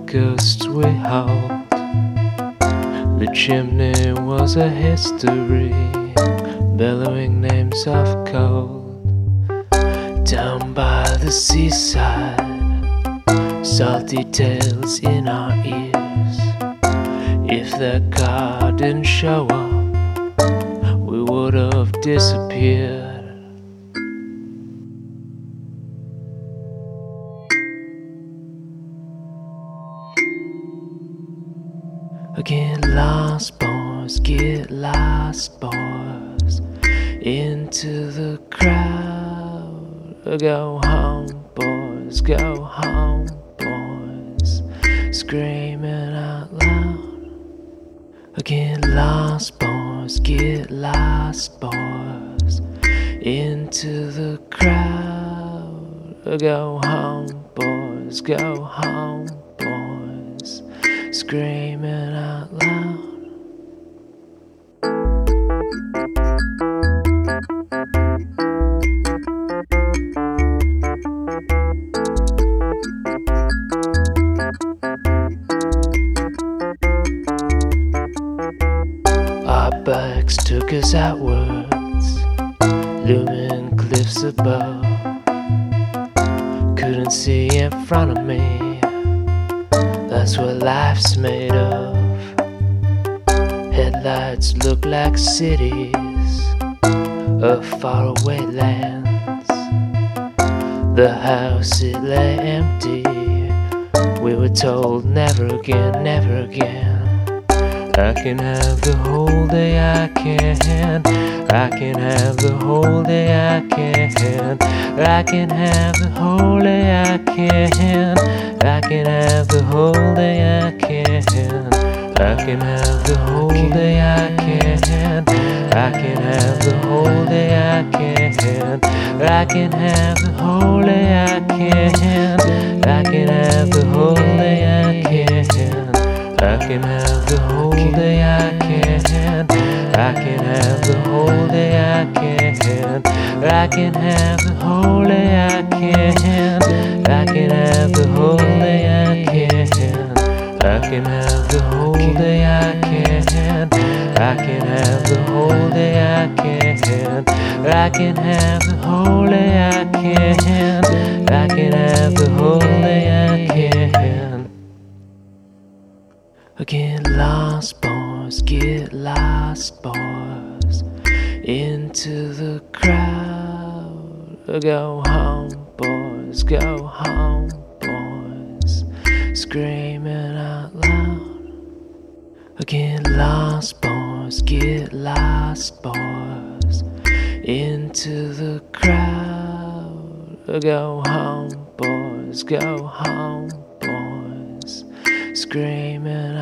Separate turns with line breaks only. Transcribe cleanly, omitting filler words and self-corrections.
ghosts we hold. The chimney was a history, bellowing names of cold. Down by the seaside, salty tales in our ears. If that car didn't show up, we would have disappeared. Get lost, boys, get lost, boys, into the crowd. Go home, boys, go home, boys, screaming out loud. Get lost, boys, get lost, boys, into the crowd. Go home, boys, go home, boys, screaming out loud. Our backs took us outwards, looming cliffs above. Couldn't see in front of me, that's what life's made of. Headlights look like cities of faraway lands. The house, it lay empty. We were told never again, never again. I can have the whole day, I can. I can have the whole day, I can. I can have the whole day, I can. I can have the whole day, I can. I can have the whole day, I can. I can have the whole day, I can. I can have the whole day, I can. I can have the whole day, I can. I can have the whole day, I can. I can have the whole day, I can. I can have the whole day, I can. I can have the whole day, I can. I can have the whole day, I can. I can have the whole day, I can. I can have the whole day, I can. I can have the whole day, I can. Get lost, boys, get lost, boys, into the crowd. Go home, boys, go home, boys, screaming out loud. Get lost, boys, get lost, boys, into the crowd. Go home, boys, go home, boys, screaming